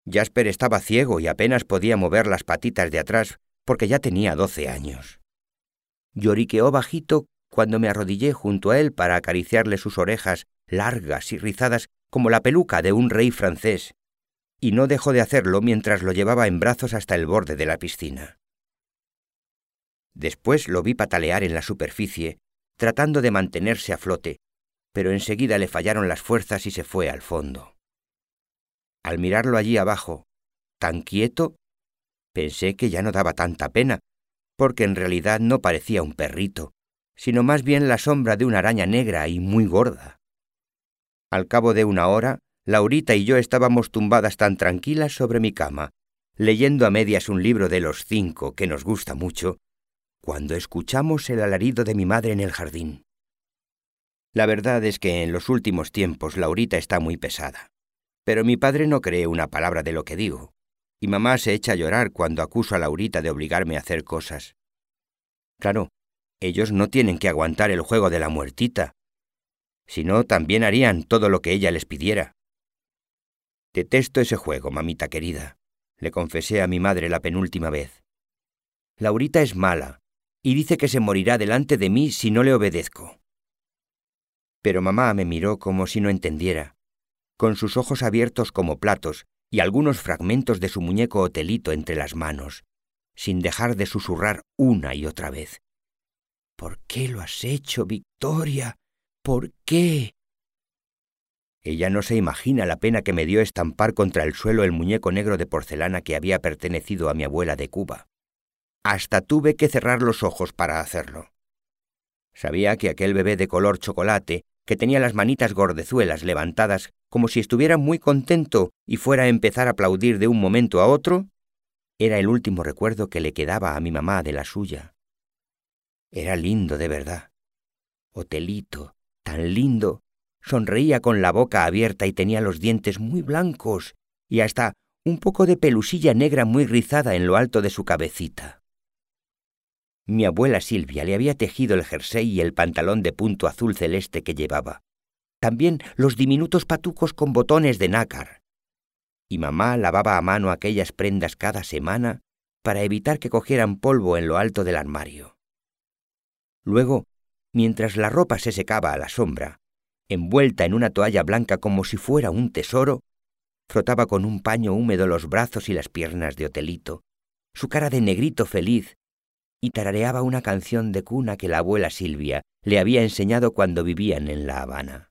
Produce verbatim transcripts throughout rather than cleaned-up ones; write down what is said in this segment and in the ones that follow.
Jasper estaba ciego y apenas podía mover las patitas de atrás porque ya tenía doce años. Lloriqueó bajito cuando me arrodillé junto a él para acariciarle sus orejas largas y rizadas como la peluca de un rey francés, y no dejó de hacerlo mientras lo llevaba en brazos hasta el borde de la piscina. Después lo vi patalear en la superficie, tratando de mantenerse a flote, pero enseguida le fallaron las fuerzas y se fue al fondo. Al mirarlo allí abajo, tan quieto, pensé que ya no daba tanta pena, porque en realidad no parecía un perrito, sino más bien la sombra de una araña negra y muy gorda. Al cabo de una hora, Laurita y yo estábamos tumbadas tan tranquilas sobre mi cama, leyendo a medias un libro de los cinco que nos gusta mucho, cuando escuchamos el alarido de mi madre en el jardín. La verdad es que en los últimos tiempos Laurita está muy pesada, pero mi padre no cree una palabra de lo que digo, y mamá se echa a llorar cuando acuso a Laurita de obligarme a hacer cosas. Claro, ellos no tienen que aguantar el juego de la muertita, si no también harían todo lo que ella les pidiera. Detesto ese juego, mamita querida, le confesé a mi madre la penúltima vez. Laurita es mala, y dice que se morirá delante de mí si no le obedezco. Pero mamá me miró como si no entendiera, con sus ojos abiertos como platos y algunos fragmentos de su muñeco Otelito entre las manos, sin dejar de susurrar una y otra vez. ¿Por qué lo has hecho, Victoria? ¿Por qué? Ella no se imagina la pena que me dio estampar contra el suelo el muñeco negro de porcelana que había pertenecido a mi abuela de Cuba. Hasta tuve que cerrar los ojos para hacerlo. Sabía que aquel bebé de color chocolate, que tenía las manitas gordezuelas levantadas como si estuviera muy contento y fuera a empezar a aplaudir de un momento a otro, era el último recuerdo que le quedaba a mi mamá de la suya. Era lindo de verdad. Otelito, tan lindo, sonreía con la boca abierta y tenía los dientes muy blancos y hasta un poco de pelusilla negra muy rizada en lo alto de su cabecita. Mi abuela Silvia le había tejido el jersey y el pantalón de punto azul celeste que llevaba. También los diminutos patucos con botones de nácar. Y mamá lavaba a mano aquellas prendas cada semana para evitar que cogieran polvo en lo alto del armario. Luego, mientras la ropa se secaba a la sombra, envuelta en una toalla blanca como si fuera un tesoro, frotaba con un paño húmedo los brazos y las piernas de Otelito, su cara de negrito feliz, y tarareaba una canción de cuna que la abuela Silvia le había enseñado cuando vivían en La Habana.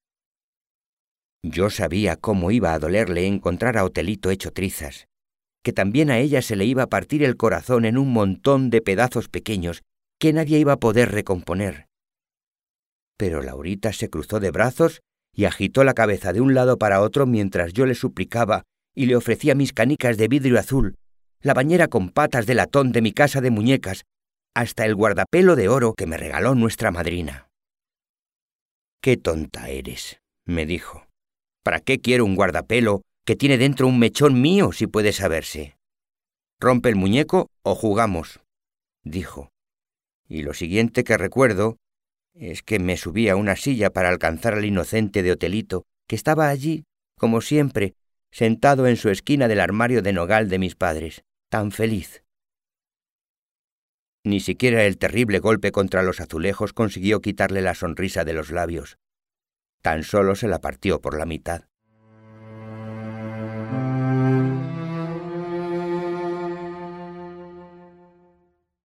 Yo sabía cómo iba a dolerle encontrar a Otelito hecho trizas, que también a ella se le iba a partir el corazón en un montón de pedazos pequeños que nadie iba a poder recomponer. Pero Laurita se cruzó de brazos y agitó la cabeza de un lado para otro mientras yo le suplicaba y le ofrecía mis canicas de vidrio azul, la bañera con patas de latón de mi casa de muñecas, hasta el guardapelo de oro que me regaló nuestra madrina. «Qué tonta eres», me dijo. «¿Para qué quiero un guardapelo que tiene dentro un mechón mío si puede saberse? Rompe el muñeco o jugamos», dijo. Y lo siguiente que recuerdo es que me subí a una silla para alcanzar al inocente de Otelito, que estaba allí, como siempre, sentado en su esquina del armario de nogal de mis padres, tan feliz. Ni siquiera el terrible golpe contra los azulejos consiguió quitarle la sonrisa de los labios. Tan solo se la partió por la mitad.